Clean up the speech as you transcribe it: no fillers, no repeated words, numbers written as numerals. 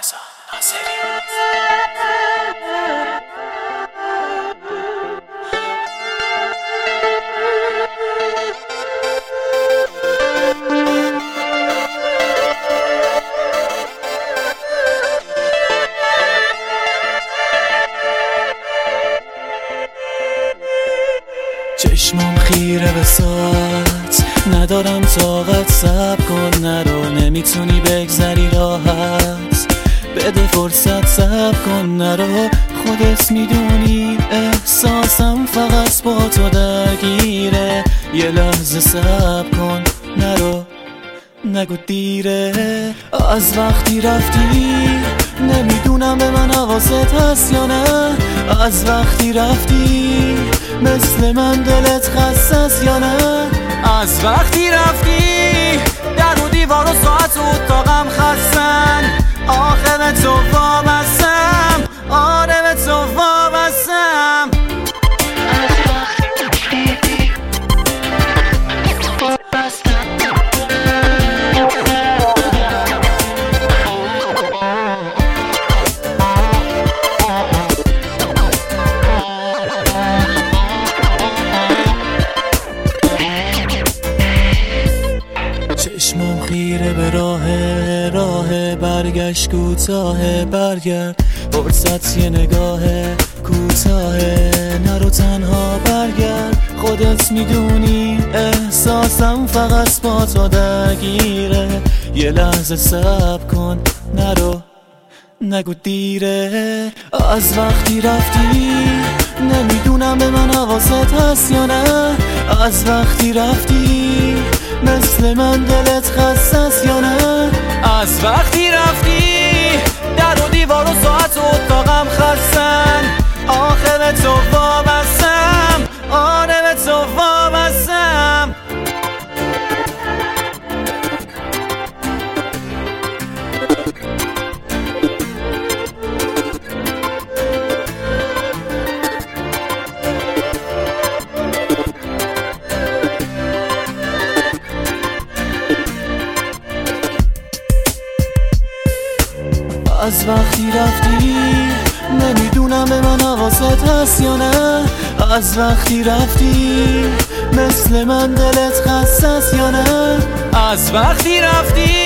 رضا ناصری. چشمم خیره به ساعت، ندارم طاقت، صبر کن نرو، نمیتونی بگذری راحت، بده فرصت، صبر کن نرو، خودت میدونی احساسم فقط با تو درگیره، یه لحظه صبر کن نرو، نگو دیره. از وقتی رفتی نمیدونم به من حواست هست یا نه، از وقتی رفتی مثل من دلت خسته است یا نه، از وقتی رفتی در و دیوار و ساعت و اتاقم خستن، آخه به تو وابستم، آره به تو وابستم. چشمم خیره به راه برگشت کوتاه، برگرد فرصت یه نگاه کوتاه، نرو تنها برگرد، خودت میدونی احساسم فقط با تو درگیره، یه لحظه صبر کن نرو، نگو دیره. از وقتی رفتی نمیدونم به من حواست هست یا نه، از وقتی رفتی مثل من دلت خسته است یا نه، از وقتی رفتی در و دیوار و ساعت و اتاقم خستن، آخه به تو وابستم، آره به تو وابستم. از وقتی رفتی نمیدونم به من حواست هست یا نه، از وقتی رفتی مثل من دلت خسته است یا نه، از وقتی رفتی